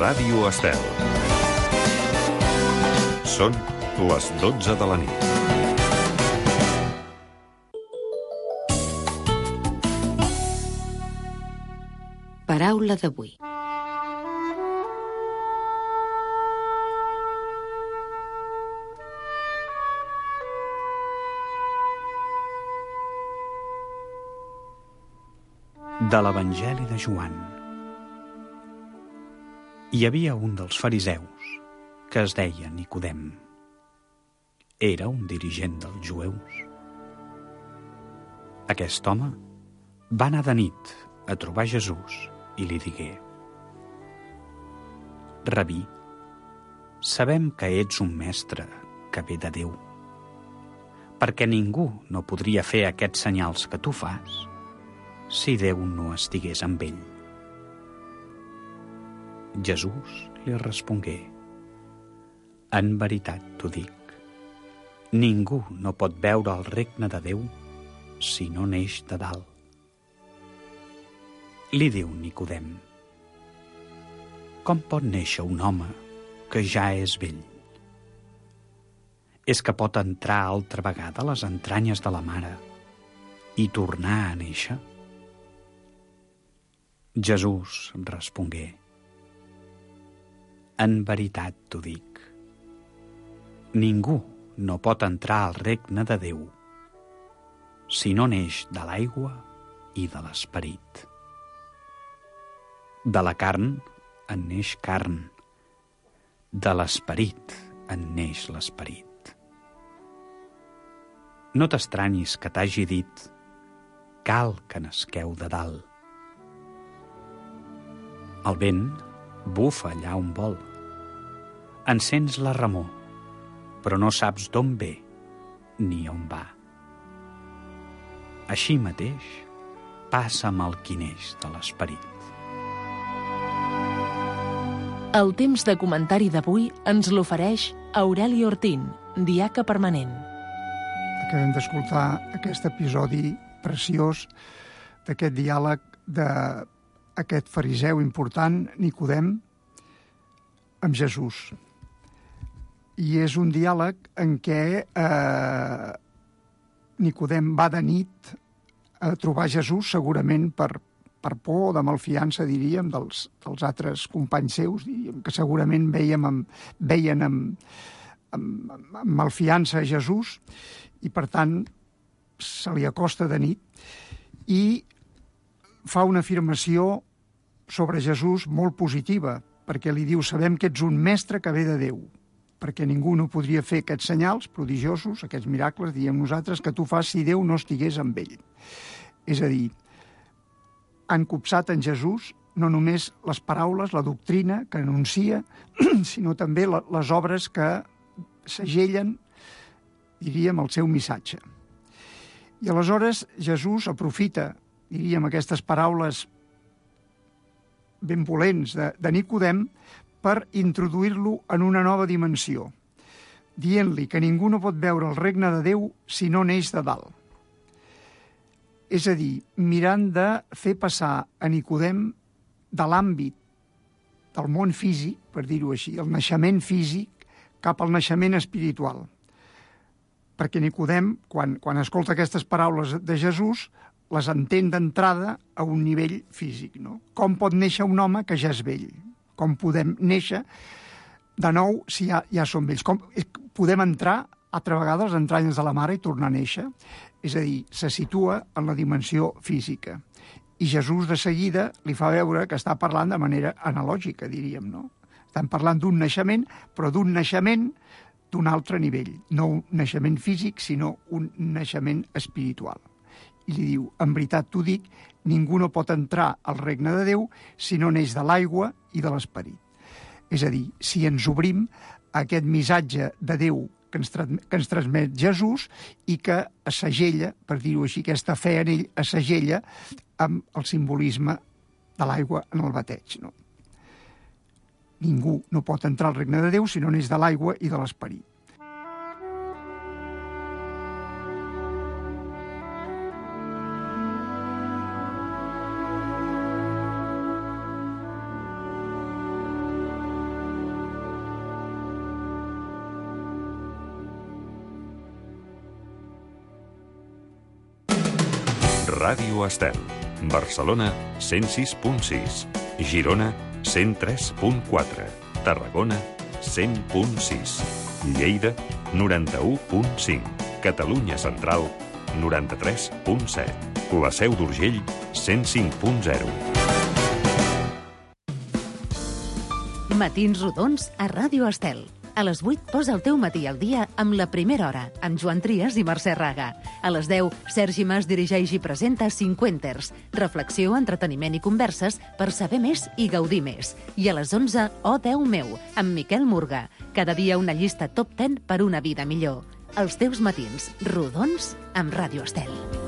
Ràdio Estel. Són les 12 de la nit. Paraula d'avui. De l'Evangeli de Joan. Hi havia un dels fariseus que es deia Nicodem. Era un dirigent dels jueus. Aquest home va anar de nit a trobar Jesús i li digué: Rabí, sabem que ets un mestre que ve de Déu, perquè ningú no podria fer aquests senyals que tu fas si Déu no estigués amb ell. Jesús li respongué: En veritat t'ho dic, ningú no pot veure el regne de Déu si no neix de dalt. Li diu Nicodem: Com pot néixer un home que ja és vell? És que pot entrar altra vegada a les entranyes de la mare i tornar a néixer? Jesús respongué: En veritat t'ho dic, ningú no pot entrar al regne de Déu si no neix de l'aigua i de l'esperit. De la carn en neix carn, de l'esperit en neix l'esperit. No t'estranyis que t'hagi dit: cal que nasqueu de dalt. El vent bufa allà on vol. Encens la remor, però no saps d'on ve ni on va. Així mateix passa amb el qui neix de l'esperit. El temps de comentari d'avui ens l'ofereix Aureli Ortín, diaca permanent. Acabem d'escoltar aquest episodi preciós d'aquest diàleg d'aquest fariseu important, Nicodem, amb Jesús. I és un diàleg en què Nicodem va de nit a trobar Jesús, segurament per por o de malfiança, diríem, dels altres companys seus, diríem, que segurament veien amb malfiança a Jesús, i per tant se li acosta de nit i fa una afirmació sobre Jesús molt positiva, perquè li diu: sabem que ets un mestre que ve de Déu, perquè ningú no podria fer aquests senyals prodigiosos, aquests miracles, diem nosaltres, que tu fas si Déu no estigués amb ell. És a dir, han copsat en Jesús no només les paraules, la doctrina que anuncia, sinó també les obres que segellen, diríem, el seu missatge. I aleshores Jesús aprofita, diríem, aquestes paraules benvolents de Nicodem per introduir-lo en una nova dimensió, dient-li que ningú no pot veure el regne de Déu si no neix de dalt. És a dir, mirant de fer passar a Nicodem de l'àmbit del món físic, per dir-ho així, el naixement físic, cap al naixement espiritual. Perquè Nicodem, quan escolta aquestes paraules de Jesús, les entén d'entrada a un nivell físic, no? Com pot néixer un home que ja és vell? Com podem néixer de nou si ja som vells? Com podem entrar altra vegada a les entranyes de la mare i tornar a néixer? És a dir, se situa en la dimensió física. I Jesús de seguida li fa veure que està parlant de manera analògica, diríem, no? Estan parlant d'un naixement, però d'un naixement d'un altre nivell. No un naixement físic, sinó un naixement espiritual. I li diu: en veritat t'ho dic, ningú no pot entrar al regne de Déu si no neix de l'aigua i de l'esperit. És a dir, si ens obrim a aquest missatge de Déu que ens transmet Jesús i que es segella, per dir-ho així, aquesta fe en ell es segella amb el simbolisme de l'aigua en el bateig, no? Ningú no pot entrar al regne de Déu si no neix de l'aigua i de l'esperit. Ràdio Estel. Barcelona, 106.6. Girona, 103.4. Tarragona, 100.6. Lleida, 91.5. Catalunya Central, 93.7. La Seu d'Urgell, 105.0. Matins rodons a Ràdio Estel. A les 8 posa el teu matí al dia amb La Primera Hora, amb Joan Trias i Mercè Raga. A les 10, Sergi Mas dirigeix i presenta Cinquenters, reflexió, entreteniment i converses per saber més i gaudir més. I a les 11, Oh Déu meu, amb Miquel Murga. Cada dia una llista top 10 per una vida millor. Els teus matins rodons amb Ràdio Estel.